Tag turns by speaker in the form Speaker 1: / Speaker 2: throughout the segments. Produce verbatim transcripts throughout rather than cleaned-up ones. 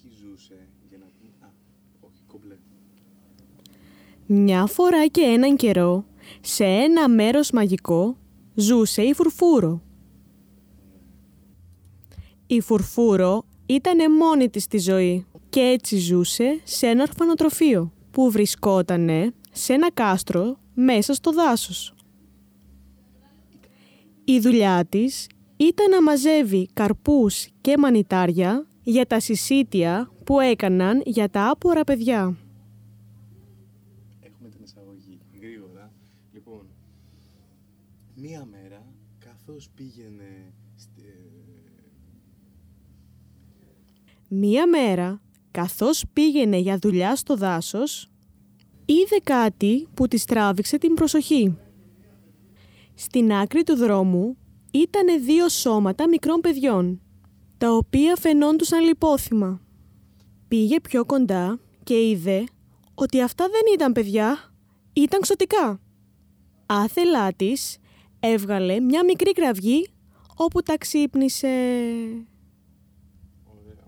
Speaker 1: όχι ζούσε, για να πούμε... Α, όχι, κομπλέ.
Speaker 2: Μια φορά και έναν καιρό, σε ένα μέρος μαγικό, ζούσε η Φουρφούρο. Η Φουρφούρο ήτανε μόνη της στη ζωή και έτσι ζούσε σε ένα ορφανοτροφείο που βρισκότανε σε ένα κάστρο μέσα στο δάσος. Η δουλειά της ήταν να μαζεύει καρπούς και μανιτάρια για τα συσίτια που έκαναν για τα άπορα παιδιά.
Speaker 1: Έχουμε την εισαγωγή γρήγορα. Λοιπόν, μία μέρα, καθώς πήγαινε... Στε...
Speaker 2: Μία μέρα, καθώς πήγαινε για δουλειά στο δάσος, είδε κάτι που της τράβηξε την προσοχή. Στην άκρη του δρόμου ήτανε δύο σώματα μικρών παιδιών, τα οποία φαινόντουσαν λιπόθυμα. Πήγε πιο κοντά και είδε ότι αυτά δεν ήταν παιδιά, ήταν ξωτικά. Άθελά της έβγαλε μια μικρή κραυγή όπου τα ξύπνησε.
Speaker 1: Ωραία.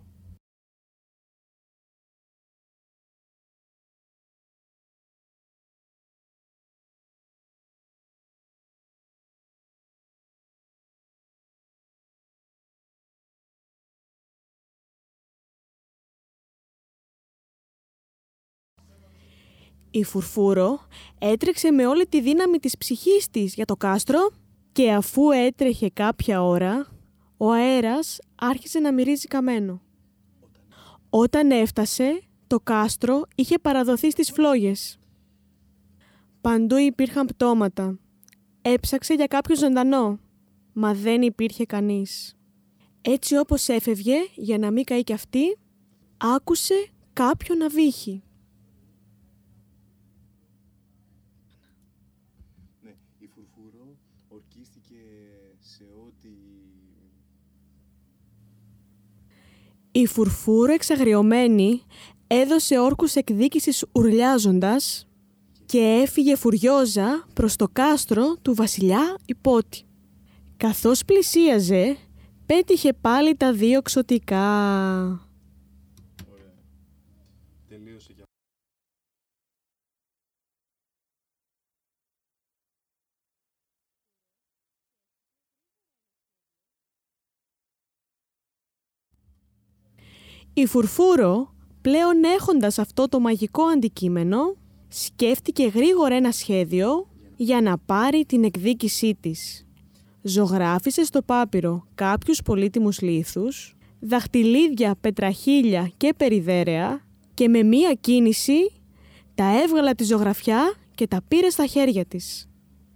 Speaker 2: Η Φουρφούρο έτρεξε με όλη τη δύναμη της ψυχής της για το κάστρο και αφού έτρεχε κάποια ώρα, ο αέρας άρχισε να μυρίζει καμένο. Όταν έφτασε, το κάστρο είχε παραδοθεί στις φλόγες. Παντού υπήρχαν πτώματα. Έψαξε για κάποιο ζωντανό, μα δεν υπήρχε κανείς. Έτσι όπως έφευγε, για να μην καεί κι αυτή, άκουσε κάποιον να βύχει.
Speaker 1: Ναι, η Φουρφούρο ορκίστηκε σε ό,τι...
Speaker 2: Η Φουρφούρο εξαγριωμένη έδωσε όρκους εκδίκησης ουρλιάζοντας και έφυγε φουριόζα προς το κάστρο του βασιλιά Υπότη. Καθώς πλησίαζε, πέτυχε πάλι τα δύο ξωτικά.
Speaker 1: Ωραία. Τελείωσε για...
Speaker 2: Η Φουρφούρο, πλέον έχοντας αυτό το μαγικό αντικείμενο, σκέφτηκε γρήγορα ένα σχέδιο για να πάρει την εκδίκησή της. Ζωγράφισε στο πάπυρο κάποιους πολύτιμους λίθους, δαχτυλίδια, πετραχίλια και περιδέρεα και με μία κίνηση τα έβγαλε τη ζωγραφιά και τα πήρε στα χέρια της.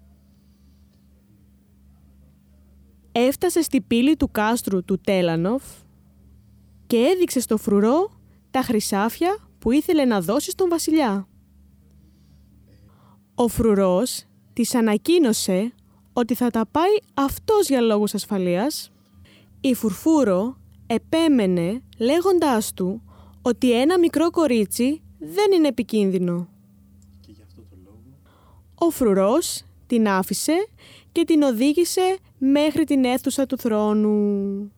Speaker 2: Έφτασε στη πύλη του κάστρου του Τέλανοφ και έδειξε στο φρουρό τα χρυσάφια που ήθελε να δώσει στον βασιλιά. Ο φρουρός της ανακοίνωσε ότι θα τα πάει αυτός για λόγους ασφαλείας. Η Φουρφούρο επέμενε λέγοντάς του ότι ένα μικρό κορίτσι δεν είναι επικίνδυνο.
Speaker 1: Και γι' αυτό το λόγο...
Speaker 2: Ο φρουρός την άφησε και την οδήγησε μέχρι την αίθουσα του θρόνου.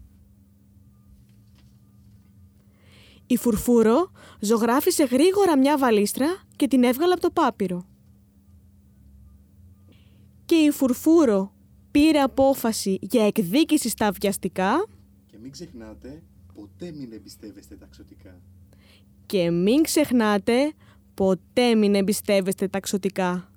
Speaker 2: Η Φουρφούρο ζωγράφισε γρήγορα μια βαλίστρα και την έβγαλε από το πάπυρο. Και η Φουρφούρο πήρε απόφαση για εκδίκηση στα βιαστικά.
Speaker 1: Και μην ξεχνάτε, ποτέ μην εμπιστεύεστε τα ξωτικά.
Speaker 2: Και μην ξεχνάτε, ποτέ μην εμπιστεύεστε τα ξωτικά.